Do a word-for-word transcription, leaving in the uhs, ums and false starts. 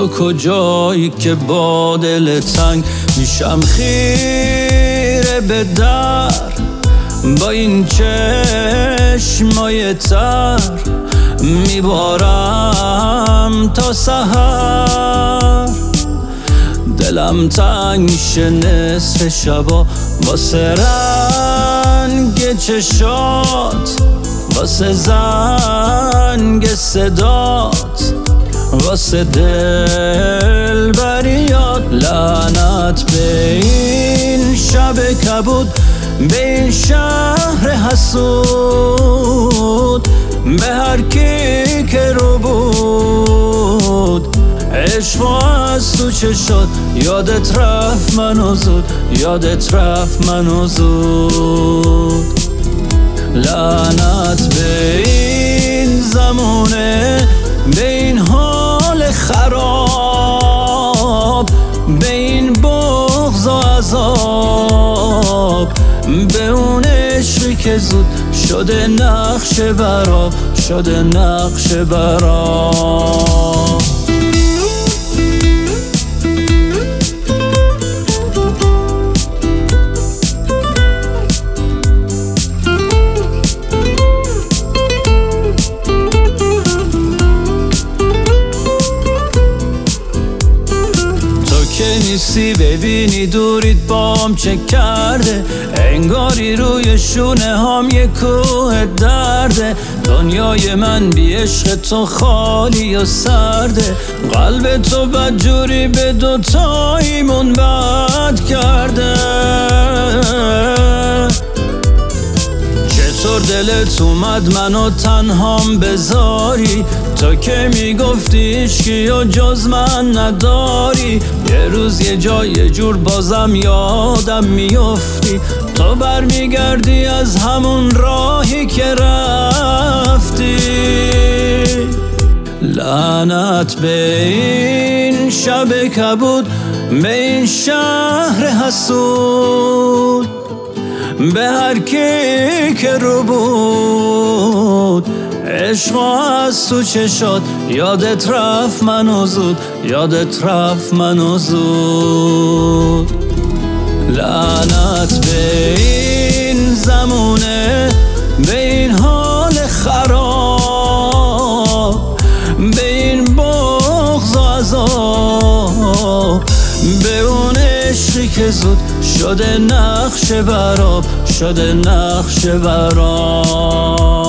تو کجایی که با دل تنگ میشم خیره به در، با این چشمای تر میبارم تا سحر. دلم تنگ میشه نصف شبا واسه رنگ چشات، واسه زنگ صدات، واسه دل بریات. لعنت به این شب کبود، به این شهر حسود، به هر کی که رو بود. عشق از تو چشات یادت رفت منو زود، یادت رفت منو زود. لعنت به این زمونه، به این حال خراب، به این بغض و عذاب، به اون عشقی که زود شده نقش براب، شده نقش براب. که نیستی ببینی دورید بام چه کرده، انگاری روی شونه هام یه کوه درده. دنیای من بی عشق تو خالی و سرده، قلب تو بدجوری به دوتاییمون بد کرده. چطور دلت اومد منو تنهام بذاری، تا که میگفتی هیچکی و جز من نداری. یه روز یه جا یه جور بازم یادم میافتی، تو برمیگردی از همون راهی که رفتی. لعنت به این شب کبود، به این شهر حسود، به هر کی که رو بود. عشق از تو چشات یادت رفت منو زود، یادت رفت منو زود. لعنت به این زمونه، به این حال خراب، به این بغض و عذاب، به اون عشقی که زود شده نقش براب، شده نقش براب.